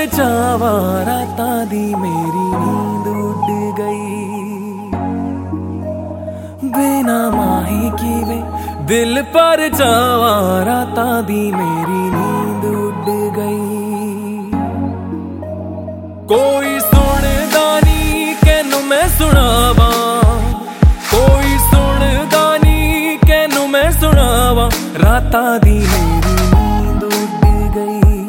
पर जावा रातां दी मेरी नींद उड़ गई। बिना माही कीवे दिल पर जावा रातां दी मेरी नींद उड़ गई। कोई सुनदा नी कैनू मैं सुनावा, कोई सुनदा नी कैनू मैं सुनावा रातां दी मेरी नींद उड़ गई।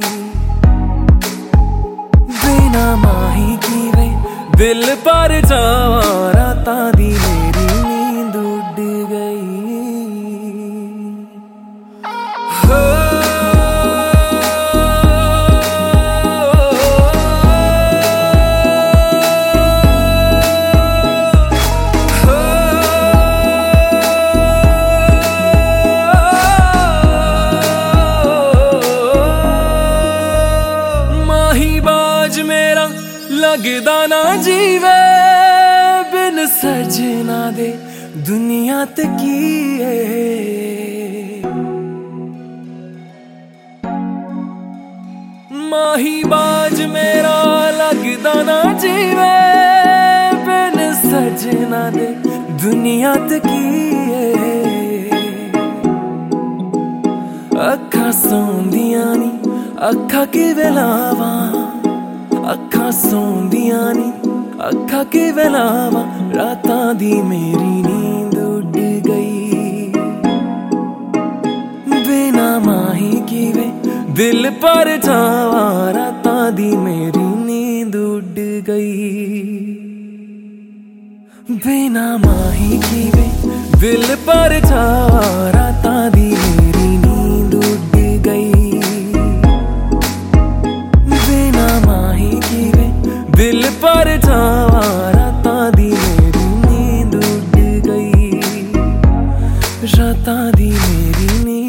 बिना माही कीवे दिल पर जावा रातां दी मेरी नींद उड़ गई। हो मेरा लगदा ना जीवे बिन सजना दे दुनिया ते कीए। माही बाज मेरा लगदा ना जीवे बिन सजना दे दुनिया ते कीए। अखा सौंदियां नी अखा किवें लावां, अखा सौंदियां नी अखा किवें लावां रातां दी मेरी नींद उड़ गई। बिना माही कीवे दिल पर जावा रातां दी मेरी नींद उड़ गई। बिना माही कीवे दिल पर जावा रातां दी मेरी नींद उड़ गई। दिल पर जावा रातां दी मेरी नींद उड़ गई, रातां दी मेरी नींद